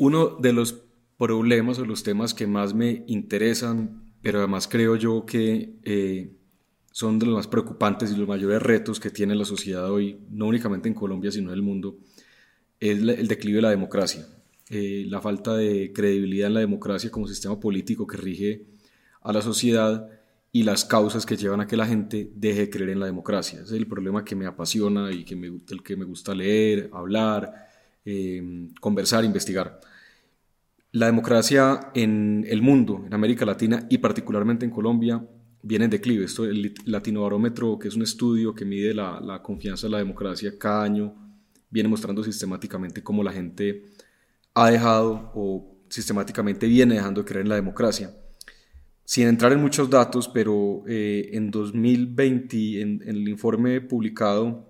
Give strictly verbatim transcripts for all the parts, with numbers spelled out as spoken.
Uno de los problemas o los temas que más me interesan, pero además creo yo que eh, son de los más preocupantes y los mayores retos que tiene la sociedad hoy, no únicamente en Colombia, sino en el mundo, es la- el declive de la democracia. Eh, la falta de credibilidad en la democracia como sistema político que rige a la sociedad y las causas que llevan a que la gente deje de creer en la democracia. Ese es el problema que me apasiona y que me, del que me gusta leer, hablar, eh, conversar, investigar. La democracia en el mundo, en América Latina y particularmente en Colombia, viene en declive. Esto, el Latinobarómetro, que es un estudio que mide la, la confianza en la democracia cada año, viene mostrando sistemáticamente cómo la gente ha dejado o sistemáticamente viene dejando de creer en la democracia. Sin entrar en muchos datos, pero eh, en dos mil veinte, en, en el informe publicado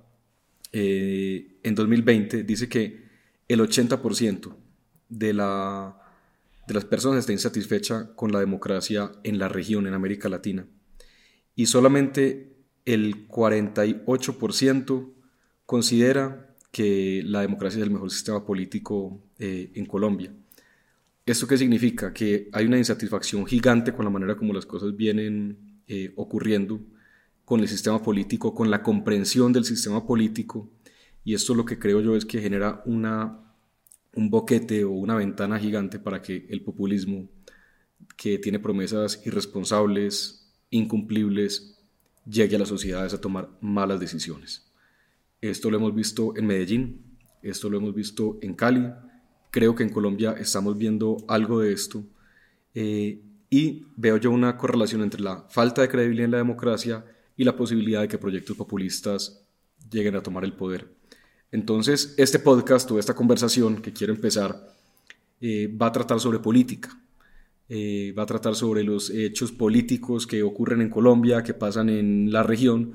eh, en dos mil veinte, dice que el ochenta por ciento de la de las personas está insatisfecha con la democracia en la región, en América Latina. Y solamente el cuarenta y ocho por ciento considera que la democracia es el mejor sistema político eh, en Colombia. ¿Esto qué significa? Que hay una insatisfacción gigante con la manera como las cosas vienen eh, ocurriendo, con el sistema político, con la comprensión del sistema político, y esto lo que creo yo es que genera una un boquete o una ventana gigante para que el populismo, que tiene promesas irresponsables, incumplibles, llegue a las sociedades a tomar malas decisiones. Esto lo hemos visto en Medellín, esto lo hemos visto en Cali, creo que en Colombia estamos viendo algo de esto eh, y veo yo una correlación entre la falta de credibilidad en la democracia y la posibilidad de que proyectos populistas lleguen a tomar el poder. Entonces, este podcast o esta conversación que quiero empezar eh, va a tratar sobre política, eh, va a tratar sobre los hechos políticos que ocurren en Colombia, que pasan en la región,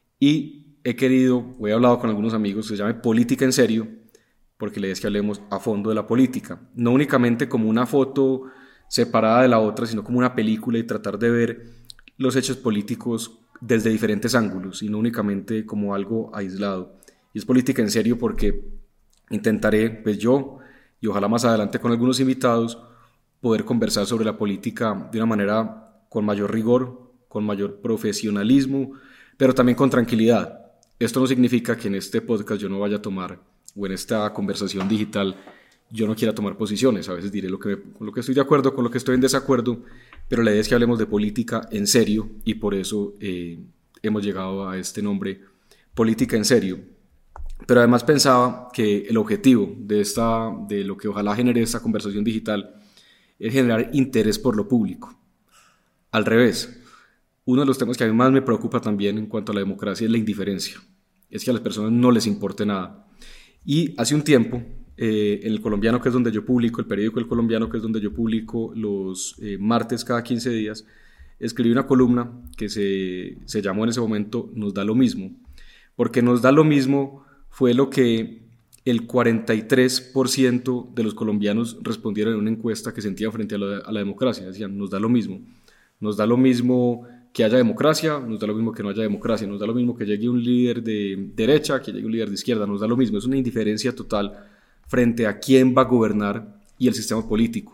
y he querido, o he hablado con algunos amigos, que se llame Política en Serio, porque la idea es que hablemos a fondo de la política, no únicamente como una foto separada de la otra, sino como una película y tratar de ver los hechos políticos desde diferentes ángulos y no únicamente como algo aislado. Y es política en serio porque intentaré, pues yo, y ojalá más adelante con algunos invitados, poder conversar sobre la política de una manera con mayor rigor, con mayor profesionalismo, pero también con tranquilidad. Esto no significa que en este podcast yo no vaya a tomar, o en esta conversación digital, yo no quiera tomar posiciones. A veces diré lo que me, con lo que estoy de acuerdo, con lo que estoy en desacuerdo, pero la idea es que hablemos de política en serio y por eso eh, hemos llegado a este nombre, Política en Serio. Pero además pensaba que el objetivo de, esta, de lo que ojalá genere esta conversación digital es generar interés por lo público. Al revés, uno de los temas que a mí más me preocupa también en cuanto a la democracia es la indiferencia. Es que a las personas no les importe nada. Y hace un tiempo, eh, en El Colombiano, que es donde yo publico, el periódico El Colombiano, que es donde yo publico los eh, martes cada quince días, escribí una columna que se, se llamó en ese momento Nos da lo mismo. Porque nos da lo mismo fue lo que el cuarenta y tres por ciento de los colombianos respondieron en una encuesta que sentían frente a la, a la democracia. Decían, nos da lo mismo. Nos da lo mismo que haya democracia, nos da lo mismo que no haya democracia, nos da lo mismo que llegue un líder de derecha, que llegue un líder de izquierda, nos da lo mismo. Es una indiferencia total frente a quién va a gobernar y el sistema político.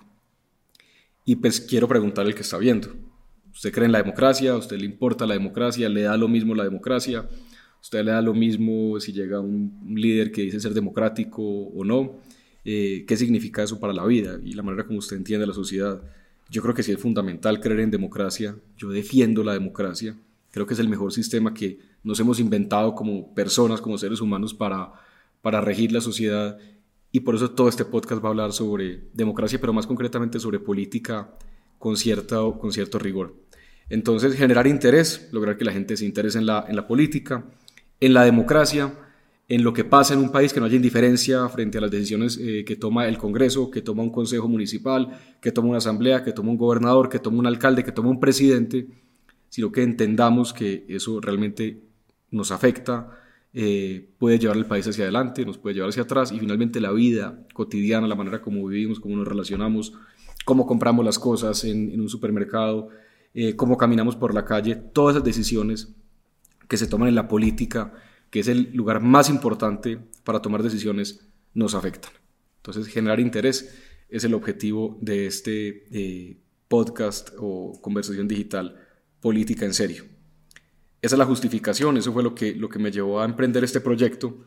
Y pues quiero preguntarle al que está viendo. ¿Usted cree en la democracia? ¿A usted le importa la democracia? ¿Le da lo mismo la democracia? ¿Usted le da lo mismo si llega un, un líder que dice ser democrático o no? Eh, ¿Qué significa eso para la vida y la manera como usted entiende la sociedad? Yo creo que sí es fundamental creer en democracia. Yo defiendo la democracia. Creo que es el mejor sistema que nos hemos inventado como personas, como seres humanos, para, para regir la sociedad. Y por eso todo este podcast va a hablar sobre democracia, pero más concretamente sobre política con, cierta, con cierto rigor. Entonces, generar interés, lograr que la gente se interese en la, en la política, en la democracia, en lo que pasa en un país, que no haya indiferencia frente a las decisiones eh, que toma el Congreso, que toma un consejo municipal, que toma una asamblea, que toma un gobernador, que toma un alcalde, que toma un presidente, sino que entendamos que eso realmente nos afecta, eh, puede llevar al país hacia adelante, nos puede llevar hacia atrás, y finalmente la vida cotidiana, la manera como vivimos, cómo nos relacionamos, cómo compramos las cosas en, en un supermercado, eh, cómo caminamos por la calle, todas esas decisiones que se toman en la política, que es el lugar más importante para tomar decisiones, nos afectan. Entonces, generar interés es el objetivo de este eh, podcast o conversación digital, Política en Serio. Esa es la justificación, eso fue lo que, lo que me llevó a emprender este proyecto.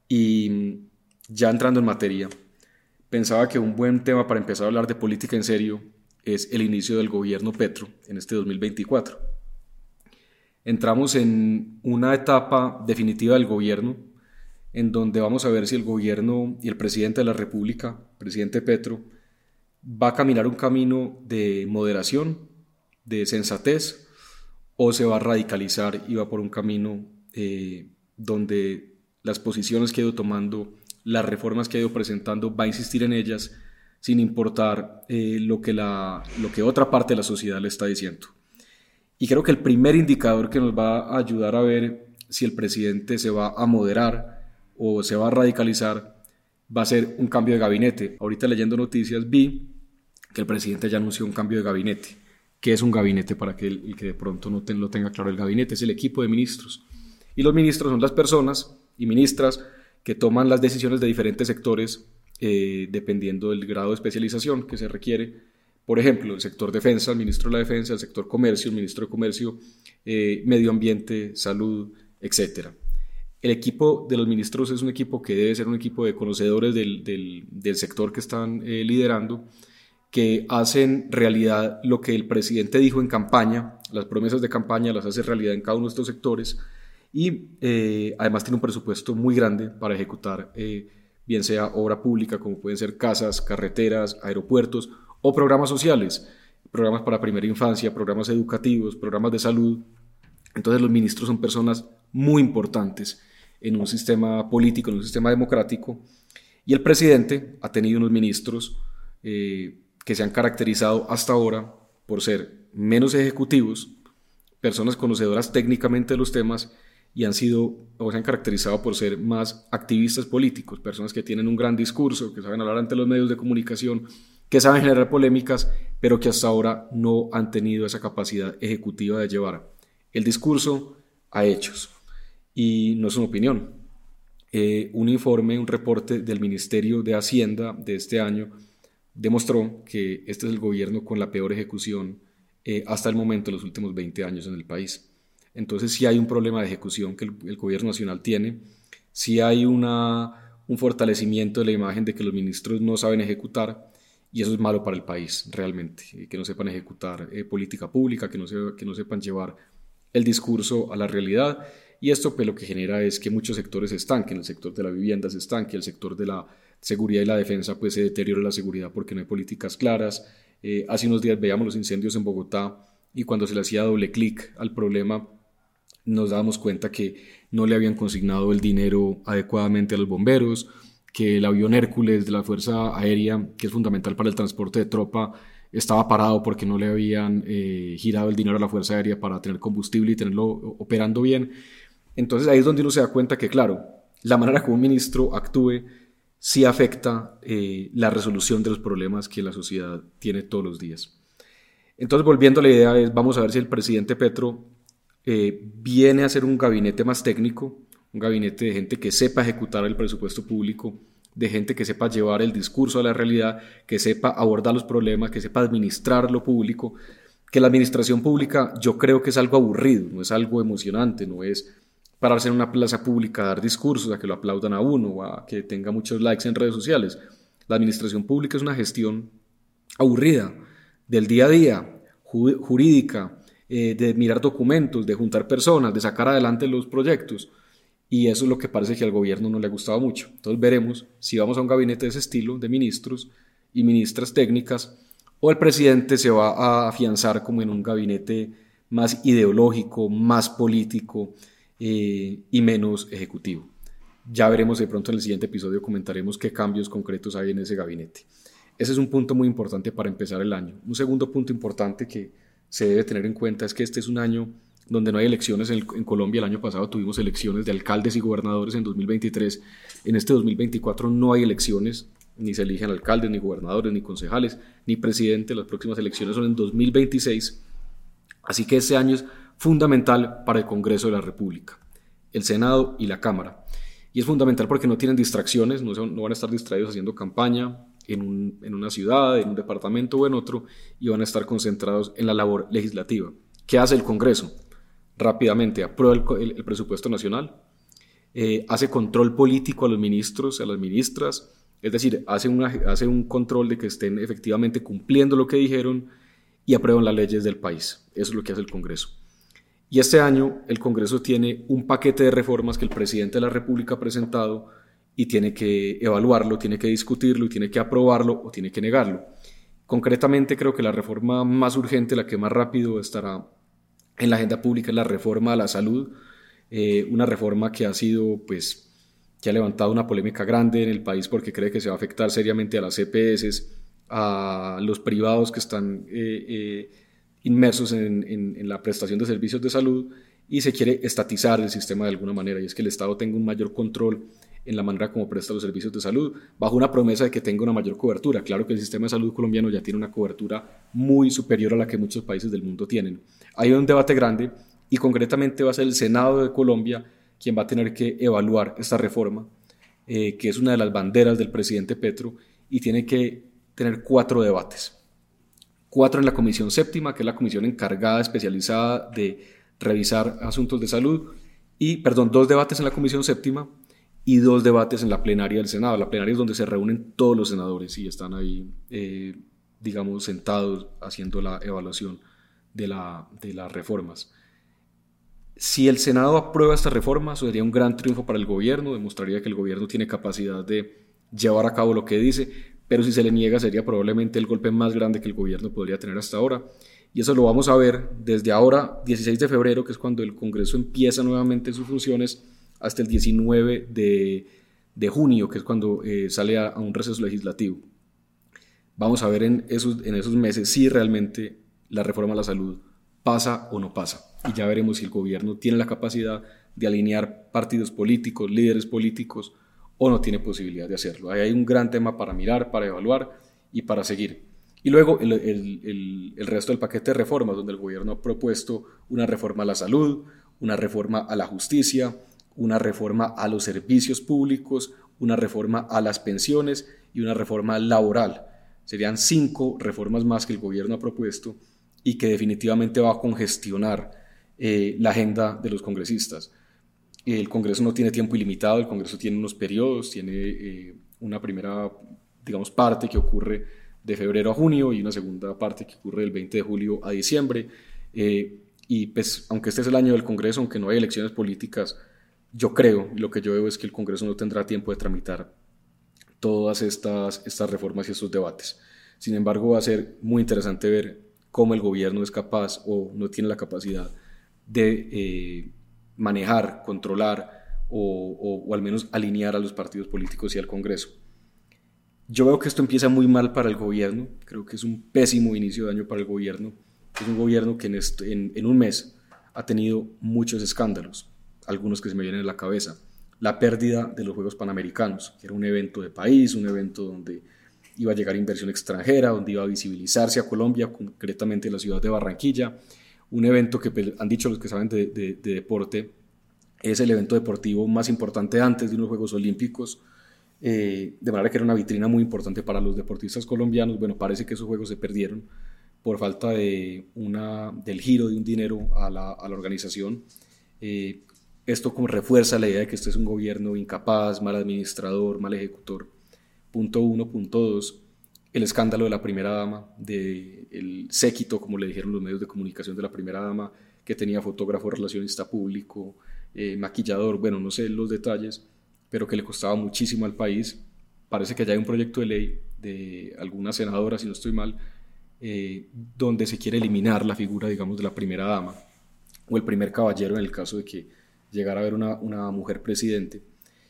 Y ya entrando en materia, pensaba que un buen tema para empezar a hablar de política en serio es el inicio del gobierno Petro en este dos mil veinticuatro. Entramos en una etapa definitiva del gobierno en donde vamos a ver si el gobierno y el presidente de la República, presidente Petro, va a caminar un camino de moderación, de sensatez, o se va a radicalizar y va por un camino eh, donde las posiciones que ha ido tomando, las reformas que ha ido presentando, va a insistir en ellas sin importar eh, lo, que la, lo que otra parte de la sociedad le está diciendo. Y creo que el primer indicador que nos va a ayudar a ver si el presidente se va a moderar o se va a radicalizar va a ser un cambio de gabinete. Ahorita leyendo noticias vi que el presidente ya anunció un cambio de gabinete. ¿Qué es un gabinete? Para que el, el que de pronto no te, lo tenga claro, el gabinete es el equipo de ministros. Y los ministros son las personas y ministras que toman las decisiones de diferentes sectores eh, dependiendo del grado de especialización que se requiere. Por ejemplo, el sector defensa, el ministro de la defensa, el sector comercio, el ministro de comercio, eh, medio ambiente, salud, etcétera. El equipo de los ministros es un equipo que debe ser un equipo de conocedores del, del, del sector que están eh, liderando, que hacen realidad lo que el presidente dijo en campaña, las promesas de campaña las hace realidad en cada uno de estos sectores y eh, además tiene un presupuesto muy grande para ejecutar eh, bien sea obra pública como pueden ser casas, carreteras, aeropuertos o programas sociales, programas para primera infancia, programas educativos, programas de salud. Entonces los ministros son personas muy importantes en un sistema político, en un sistema democrático, y el presidente ha tenido unos ministros eh, que se han caracterizado hasta ahora por ser menos ejecutivos, personas conocedoras técnicamente de los temas, y han sido o se han caracterizado por ser más activistas políticos, personas que tienen un gran discurso, que saben hablar ante los medios de comunicación, que saben generar polémicas, pero que hasta ahora no han tenido esa capacidad ejecutiva de llevar el discurso a hechos. Y no es una opinión. Eh, un informe, un reporte del Ministerio de Hacienda de este año demostró que este es el gobierno con la peor ejecución eh, hasta el momento de los últimos veinte años en el país. Entonces sí hay un problema de ejecución que el, el gobierno nacional tiene, sí hay una, un fortalecimiento de la imagen de que los ministros no saben ejecutar, y eso es malo para el país realmente, que no sepan ejecutar eh, política pública, que no, se, que no sepan llevar el discurso a la realidad. Y esto pues lo que genera es que muchos sectores se estanquen, el sector de la vivienda se estanque, el sector de la seguridad y la defensa pues se deteriora la seguridad porque no hay políticas claras. Eh, hace unos días veíamos los incendios en Bogotá y cuando se le hacía doble clic al problema nos dábamos cuenta que no le habían consignado el dinero adecuadamente a los bomberos, que el avión Hércules de la Fuerza Aérea, que es fundamental para el transporte de tropa, estaba parado porque no le habían eh, girado el dinero a la Fuerza Aérea para tener combustible y tenerlo operando bien. Entonces ahí es donde uno se da cuenta que, claro, la manera como un ministro actúe sí afecta eh, la resolución de los problemas que la sociedad tiene todos los días. Entonces, volviendo a la idea, es, vamos a ver si el presidente Petro eh, viene a hacer un gabinete más técnico, un gabinete de gente que sepa ejecutar el presupuesto público, de gente que sepa llevar el discurso a la realidad, que sepa abordar los problemas, que sepa administrar lo público, que la administración pública yo creo que es algo aburrido, no es algo emocionante, no es pararse en una plaza pública a dar discursos, a que lo aplaudan a uno, o a que tenga muchos likes en redes sociales. La administración pública es una gestión aburrida, del día a día, jurídica, eh, de mirar documentos, de juntar personas, de sacar adelante los proyectos. Y eso es lo que parece que al gobierno no le ha gustado mucho. Entonces veremos si vamos a un gabinete de ese estilo, de ministros y ministras técnicas, o el presidente se va a afianzar como en un gabinete más ideológico, más político eh, y menos ejecutivo. Ya veremos, de pronto en el siguiente episodio comentaremos qué cambios concretos hay en ese gabinete. Ese es un punto muy importante para empezar el año. Un segundo punto importante que se debe tener en cuenta es que este es un año donde no hay elecciones. En, en Colombia el año pasado tuvimos elecciones de alcaldes y gobernadores en dos mil veintitrés. En este dos mil veinticuatro no hay elecciones, ni se eligen alcaldes, ni gobernadores, ni concejales, ni presidente. Las próximas elecciones son en dos mil veintiséis. Así que este año es fundamental para el Congreso de la República, el Senado y la Cámara. Y es fundamental porque no tienen distracciones, no, son, no van a estar distraídos haciendo campaña, en, un, en una ciudad, en un departamento o en otro, y van a estar concentrados en la labor legislativa. ¿Qué hace el Congreso? Rápidamente aprueba el, el, el presupuesto nacional, eh, hace control político a los ministros, a las ministras, es decir, hace, una, hace un control de que estén efectivamente cumpliendo lo que dijeron y aprueban las leyes del país. Eso es lo que hace el Congreso. Y este año el Congreso tiene un paquete de reformas que el presidente de la República ha presentado y tiene que evaluarlo, tiene que discutirlo y tiene que aprobarlo o tiene que negarlo. Concretamente creo que la reforma más urgente, la que más rápido estará en la agenda pública, es la reforma a la salud, eh, una reforma que ha sido, pues, que ha levantado una polémica grande en el país porque cree que se va a afectar seriamente a las E P S, a los privados que están eh, eh, inmersos en, en, en la prestación de servicios de salud, y se quiere estatizar el sistema de alguna manera, y es que el Estado tenga un mayor control en la manera como presta los servicios de salud, bajo una promesa de que tenga una mayor cobertura. Claro que el sistema de salud colombiano ya tiene una cobertura muy superior a la que muchos países del mundo tienen. Hay un debate grande y concretamente va a ser el Senado de Colombia quien va a tener que evaluar esta reforma, eh, que es una de las banderas del presidente Petro, y tiene que tener cuatro debates. Cuatro en la Comisión Séptima, que es la comisión encargada, especializada de revisar asuntos de salud, y, perdón, dos debates en la Comisión Séptima y dos debates en la plenaria del Senado. La plenaria es donde se reúnen todos los senadores y están ahí, eh, digamos, sentados haciendo la evaluación de, la, de las reformas. Si el Senado aprueba esta reforma, eso sería un gran triunfo para el gobierno, demostraría que el gobierno tiene capacidad de llevar a cabo lo que dice, pero si se le niega sería probablemente el golpe más grande que el gobierno podría tener hasta ahora. Y eso lo vamos a ver desde ahora, dieciséis de febrero, que es cuando el Congreso empieza nuevamente sus funciones, hasta el diecinueve de junio, que es cuando eh, sale a, a un receso legislativo. Vamos a ver en esos, en esos meses si realmente la reforma a la salud pasa o no pasa. Y ya veremos si el gobierno tiene la capacidad de alinear partidos políticos, líderes políticos, o no tiene posibilidad de hacerlo. Ahí hay un gran tema para mirar, para evaluar y para seguir. Y luego el, el, el, el resto del paquete de reformas, donde el gobierno ha propuesto una reforma a la salud, una reforma a la justicia, una reforma a los servicios públicos, una reforma a las pensiones y una reforma laboral. Serían cinco reformas más que el gobierno ha propuesto y que definitivamente va a congestionar eh, la agenda de los congresistas. El Congreso no tiene tiempo ilimitado, el Congreso tiene unos periodos, tiene eh, una primera, digamos, parte que ocurre de febrero a junio y una segunda parte que ocurre del veinte de julio a diciembre. Eh, y pues, aunque este es el año del Congreso, aunque no hay elecciones políticas, yo creo, y lo que yo veo es que el Congreso no tendrá tiempo de tramitar todas estas, estas reformas y estos debates. Sin embargo, va a ser muy interesante ver cómo el gobierno es capaz o no tiene la capacidad de eh, manejar, controlar o, o, o al menos alinear a los partidos políticos y al Congreso. Yo veo que esto empieza muy mal para el gobierno, creo que es un pésimo inicio de año para el gobierno. Es un gobierno que en, este, en, en un mes ha tenido muchos escándalos, algunos que se me vienen a la cabeza. La pérdida de los Juegos Panamericanos, que era un evento de país, un evento donde iba a llegar inversión extranjera, donde iba a visibilizarse a Colombia, concretamente la ciudad de Barranquilla, un evento que pues, han dicho los que saben de, de, de deporte, es el evento deportivo más importante antes de unos Juegos Olímpicos, eh, de manera que era una vitrina muy importante para los deportistas colombianos. Bueno, parece que esos Juegos se perdieron por falta de una, del giro de un dinero a la, a la organización. Eh, esto como refuerza la idea de que este es un gobierno incapaz, mal administrador, mal ejecutor. Punto uno. Punto dos. El escándalo de la primera dama, del séquito, como le dijeron los medios de comunicación, de la primera dama, que tenía fotógrafo, relacionista público, eh, maquillador, bueno, no sé los detalles, pero que le costaba muchísimo al país. Parece que ya hay un proyecto de ley de alguna senadora, si no estoy mal, eh, donde se quiere eliminar la figura, digamos, de la primera dama o el primer caballero en el caso de que llegara a haber una, una mujer presidente.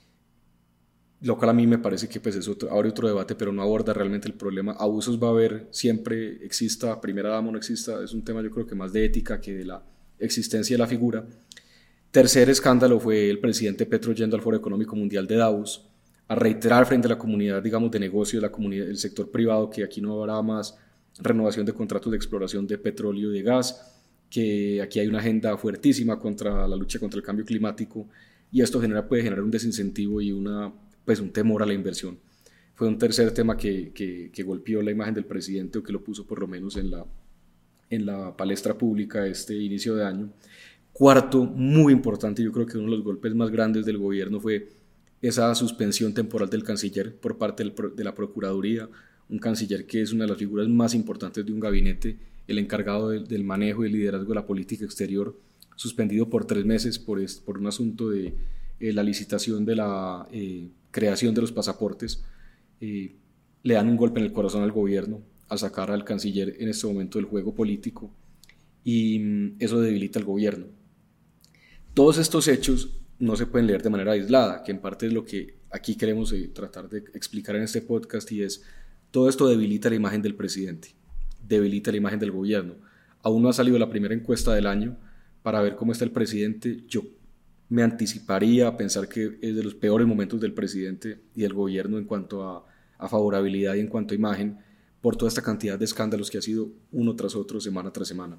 Lo cual a mí me parece que pues, es otro, abre otro debate, pero no aborda realmente el problema. Abusos va a haber, siempre exista, primera dama o no exista, es un tema yo creo que más de ética que de la existencia de la figura. Tercer escándalo fue el presidente Petro yendo al Foro Económico Mundial de Davos a reiterar frente a la comunidad, digamos, de negocios, la comunidad, el sector privado, que aquí no habrá más renovación de contratos de exploración de petróleo y de gas, que aquí hay una agenda fuertísima contra la lucha contra el cambio climático, y esto genera, puede generar un desincentivo y una, pues, un temor a la inversión. fue un tercer tema que, que, que golpeó la imagen del presidente, o que lo puso por lo menos en la, en la palestra pública este inicio de año. Cuarto, muy importante, yo creo que uno de los golpes más grandes del gobierno fue esa suspensión temporal del canciller por parte del, de la Procuraduría, un canciller que es una de las figuras más importantes de un gabinete, el encargado de, del manejo y el liderazgo de la política exterior, suspendido por tres meses por, est, por un asunto de eh, la licitación de la eh, creación de los pasaportes. Eh, le dan un golpe en el corazón al gobierno al sacar al canciller en este momento del juego político, y mm, eso debilita al gobierno. Todos estos hechos no se pueden leer de manera aislada, que en parte es lo que aquí queremos eh, tratar de explicar en este podcast, y es: todo esto debilita la imagen del presidente, debilita la imagen del gobierno. Aún no ha salido la primera encuesta del año para ver cómo está el presidente. Yo me anticiparía a pensar que es de los peores momentos del presidente y del gobierno en cuanto a, a favorabilidad y en cuanto a imagen, por toda esta cantidad de escándalos que ha sido uno tras otro, semana tras semana.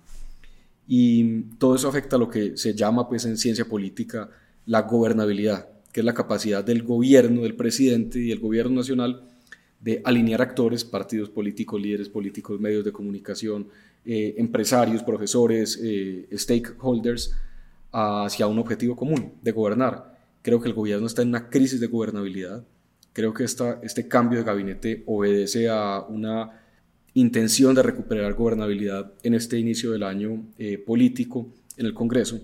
Y todo eso afecta a lo que se llama, pues, en ciencia política la gobernabilidad, que es la capacidad del gobierno, del presidente y del gobierno nacional de alinear actores, partidos políticos, líderes políticos, medios de comunicación, eh, empresarios, profesores, eh, stakeholders, hacia un objetivo común de gobernar. Creo que el gobierno está en una crisis de gobernabilidad. Creo que esta, este cambio de gabinete obedece a una intención de recuperar gobernabilidad en este inicio del año eh, político en el Congreso,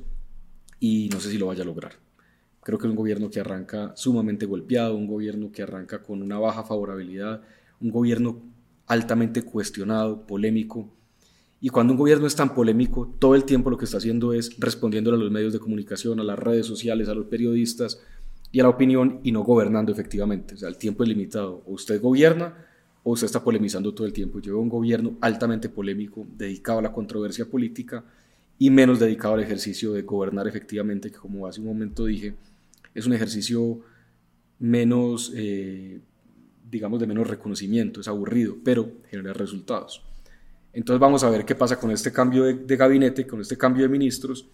y no sé si lo vaya a lograr. Creo que es un gobierno que arranca sumamente golpeado, un gobierno que arranca con una baja favorabilidad, un gobierno altamente cuestionado, polémico. Y cuando un gobierno es tan polémico, todo el tiempo lo que está haciendo es respondiéndole a los medios de comunicación, a las redes sociales, a los periodistas y a la opinión, y no gobernando efectivamente. O sea, el tiempo es limitado. O usted gobierna o usted está polemizando todo el tiempo. Yo veo un gobierno altamente polémico, dedicado a la controversia política y menos dedicado al ejercicio de gobernar efectivamente, que, como hace un momento dije, es un ejercicio menos, eh, digamos, de menos reconocimiento, es aburrido, pero genera resultados. Entonces vamos a ver qué pasa con este cambio de, de gabinete, con este cambio de ministros,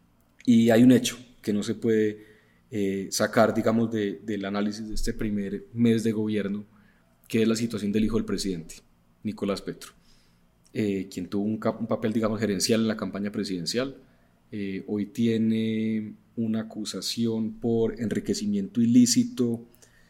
y hay un hecho que no se puede eh, sacar, digamos, de, del análisis de este primer mes de gobierno, que es la situación del hijo del presidente, Nicolás Petro, eh, quien tuvo un, un papel, digamos, gerencial en la campaña presidencial. Eh, hoy tiene una acusación por enriquecimiento ilícito.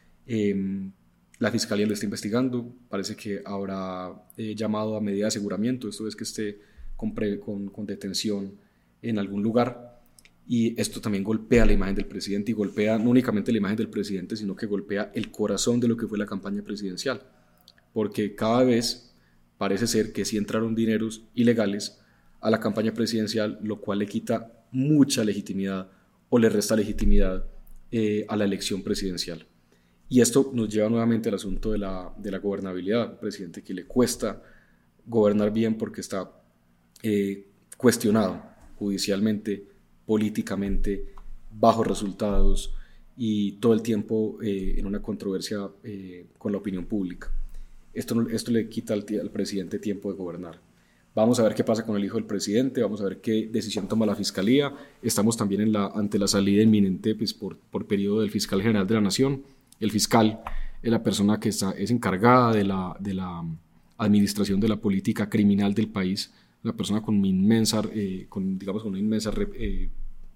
Eh, la fiscalía lo está investigando. Parece que habrá eh, llamado a medida de aseguramiento, esto es que esté con, pre, con, con detención en algún lugar, y esto también golpea la imagen del presidente, y golpea no únicamente la imagen del presidente, sino que golpea el corazón de lo que fue la campaña presidencial, porque cada vez parece ser que sí entraron dineros ilegales a la campaña presidencial, lo cual le quita mucha legitimidad o le resta legitimidad eh, a la elección presidencial. Y esto nos lleva nuevamente al asunto de la, de la gobernabilidad. Un presidente que le cuesta gobernar bien porque está eh, cuestionado judicialmente, políticamente, bajo resultados, y todo el tiempo eh, en una controversia eh, con la opinión pública. Esto, esto le quita al, al presidente tiempo de gobernar. Vamos a ver qué pasa con el hijo del presidente, vamos a ver qué decisión toma la fiscalía. Estamos también en la, ante la salida inminente, pues, por, por periodo del fiscal general de la Nación. El fiscal es la persona que está, es encargada de la, de la administración de la política criminal del país, una persona con inmensa, eh, con, digamos, con una inmensa eh,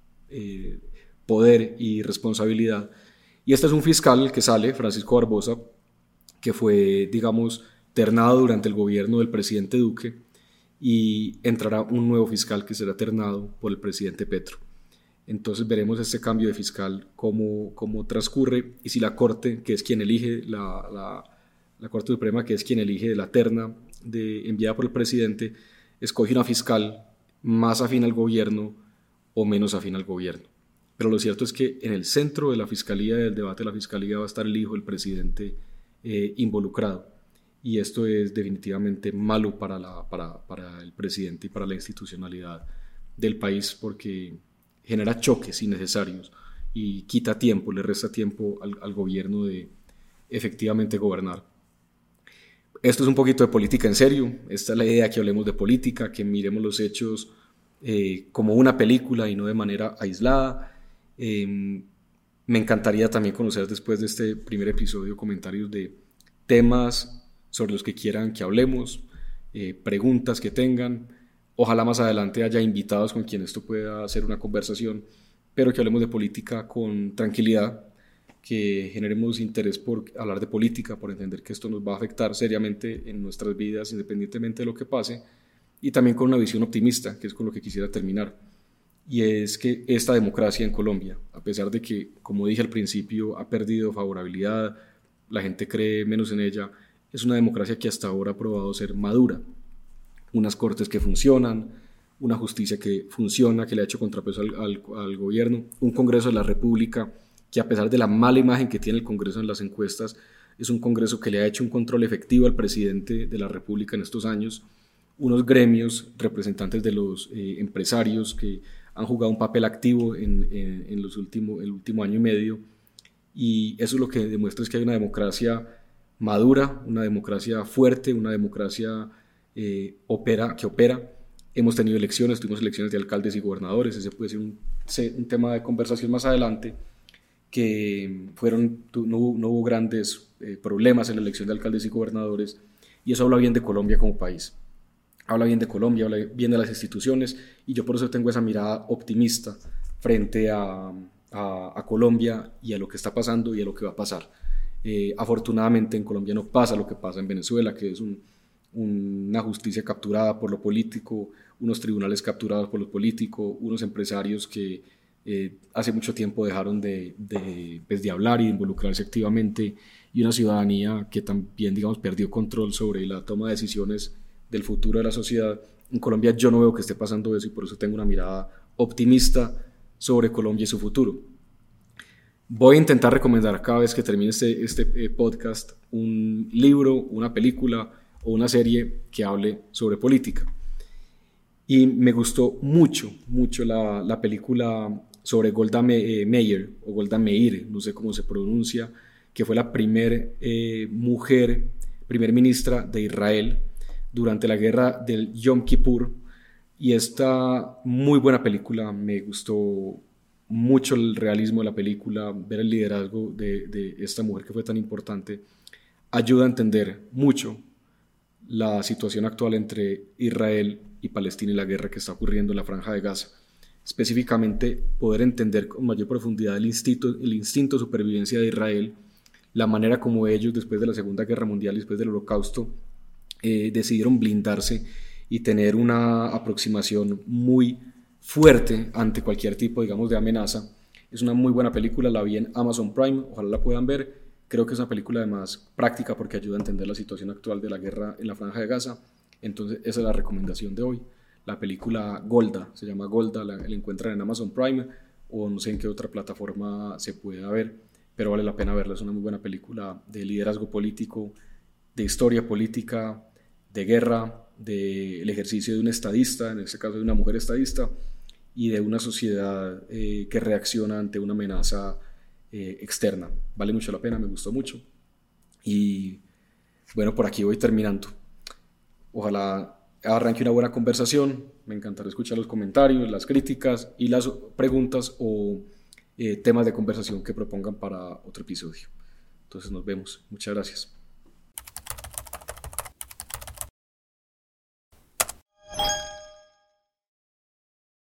eh, poder y responsabilidad. Y este es un fiscal que sale, Francisco Barbosa, que fue, digamos, ternado durante el gobierno del presidente Duque, y entrará un nuevo fiscal que será ternado por el presidente Petro. Entonces veremos este cambio de fiscal cómo, cómo transcurre, y si la Corte, que es quien elige, la, la, la Corte Suprema, que es quien elige de la terna de, enviada por el presidente, escoge una fiscal más afín al gobierno o menos afín al gobierno. Pero lo cierto es que en el centro de la fiscalía, del debate de la fiscalía, va a estar el hijo del presidente eh, involucrado. Y esto es definitivamente malo para, la, para, para el presidente y para la institucionalidad del país, porque genera choques innecesarios y quita tiempo, le resta tiempo al, al gobierno de efectivamente gobernar. Esto es un poquito de política en serio. Esta es la idea, que hablemos de política, que miremos los hechos eh, como una película y no de manera aislada. Eh, me encantaría también conocer, después de este primer episodio, comentarios de temas sobre los que quieran que hablemos, eh, preguntas que tengan. Ojalá más adelante haya invitados con quien esto pueda ser una conversación, pero que hablemos de política con tranquilidad, que generemos interés por hablar de política, por entender que esto nos va a afectar seriamente en nuestras vidas independientemente de lo que pase, y también con una visión optimista, que es con lo que quisiera terminar. Y es que esta democracia en Colombia, a pesar de que, como dije al principio, ha perdido favorabilidad, la gente cree menos en ella, es una democracia que hasta ahora ha probado ser madura. Unas cortes que funcionan, una justicia que funciona, que le ha hecho contrapeso al, al, al gobierno, un Congreso de la República que, a pesar de la mala imagen que tiene el Congreso en las encuestas, es un Congreso que le ha hecho un control efectivo al presidente de la República en estos años, unos gremios representantes de los eh, empresarios que han jugado un papel activo en, en, en los últimos, el último año y medio, y eso es lo que demuestra es que hay una democracia madura, una democracia fuerte, una democracia eh, opera, que opera. Hemos tenido elecciones, tuvimos elecciones de alcaldes y gobernadores, ese puede ser un, un tema de conversación más adelante, que fueron, no, hubo, no hubo grandes eh, problemas en la elección de alcaldes y gobernadores, y eso habla bien de Colombia como país. Habla bien de Colombia, habla bien de las instituciones, y yo por eso tengo esa mirada optimista frente a, a, a Colombia y a lo que está pasando y a lo que va a pasar. Eh, afortunadamente en Colombia no pasa lo que pasa en Venezuela, que es un, un, una justicia capturada por lo político, unos tribunales capturados por lo político, unos empresarios que eh, hace mucho tiempo dejaron de, de, pues de hablar y de involucrarse activamente, y una ciudadanía que también, digamos, perdió control sobre la toma de decisiones del futuro de la sociedad. En Colombia yo no veo que esté pasando eso, y por eso tengo una mirada optimista sobre Colombia y su futuro. Voy a intentar recomendar cada vez que termine este, este podcast un libro, una película o una serie que hable sobre política. Y me gustó mucho, mucho la, la película sobre Golda Meir, o Golda Meir, no sé cómo se pronuncia, que fue la primera eh, mujer, primer ministra de Israel durante la guerra del Yom Kippur. Y esta muy buena película, me gustó mucho el realismo de la película, ver el liderazgo de, de esta mujer que fue tan importante, ayuda a entender mucho la situación actual entre Israel y Palestina y la guerra que está ocurriendo en la Franja de Gaza. Específicamente, poder entender con mayor profundidad el instinto, el instinto de supervivencia de Israel, la manera como ellos, después de la Segunda Guerra Mundial y después del Holocausto, eh, decidieron blindarse y tener una aproximación muy fuerte ante cualquier tipo, digamos, de amenaza. Es una muy buena película, la vi en Amazon Prime, ojalá la puedan ver. Creo que es una película además práctica porque ayuda a entender la situación actual de la guerra en la Franja de Gaza. Entonces esa es la recomendación de hoy. La película Golda, se llama Golda, la, la encuentran en Amazon Prime o no sé en qué otra plataforma se pueda ver, pero vale la pena verla. Es una muy buena película de liderazgo político, de historia política, de guerra, del ejercicio de un estadista, en este caso de una mujer estadista, y de una sociedad eh, que reacciona ante una amenaza eh, externa. Vale mucho la pena, me gustó mucho. Y bueno, por aquí voy terminando. Ojalá arranque una buena conversación. Me encantará escuchar los comentarios, las críticas y las preguntas o eh, temas de conversación que propongan para otro episodio. Entonces nos vemos. Muchas gracias.